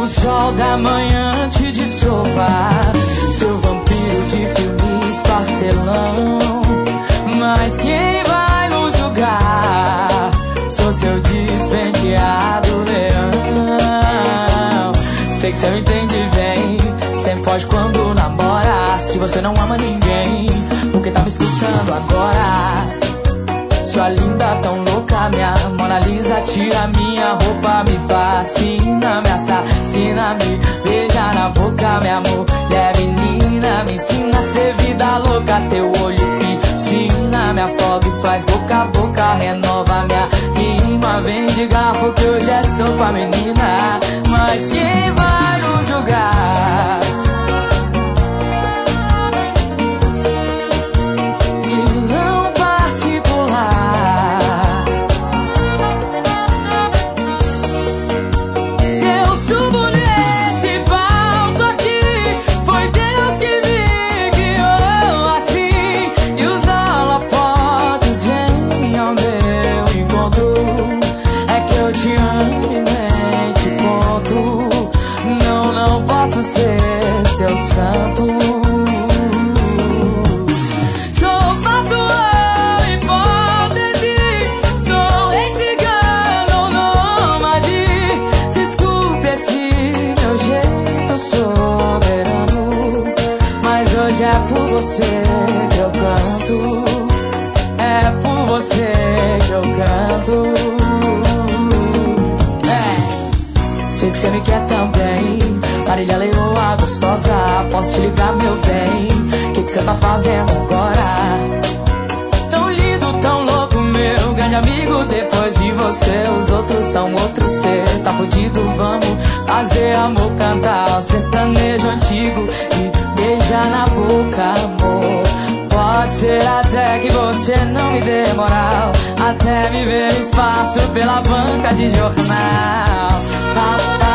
sol da manhã antes de sovar. Seu vampiro de filmes pastelão. Mas quem vai nos julgar? Sou seu despenteado leão. Sei que cê me entende bem. Sempre foge quando namora. Se você não ama ninguém, por que tá me escutando agora? Sua linda tão louca, minha Mona Lisa. Tira minha roupa, me fascina, me assassina, me beija na boca, minha mulher menina. Me ensina a ser vida louca, teu olho piscina. Me afoga e faz boca a boca, renova minha rima. Vem de garfo que hoje é sopa, menina. Mas quem vai nos julgar? Seu santo. Sou fato, hipótese. Sou ex-cigano, nômade. Desculpe esse meu jeito soberano, mas hoje é por você que eu canto. É por você que eu canto. Sei que você me quer também. Marília Leoa gostosa, posso te ligar, meu bem? Que cê tá fazendo agora? Tão lindo, tão louco, meu grande amigo. Depois de você, os outros são outros. Cê tá fudido, vamos fazer amor, cantar o sertanejo antigo e beijar na boca, amor. Pode ser até que você não me dê moral, até me ver no espaço pela banca de jornal.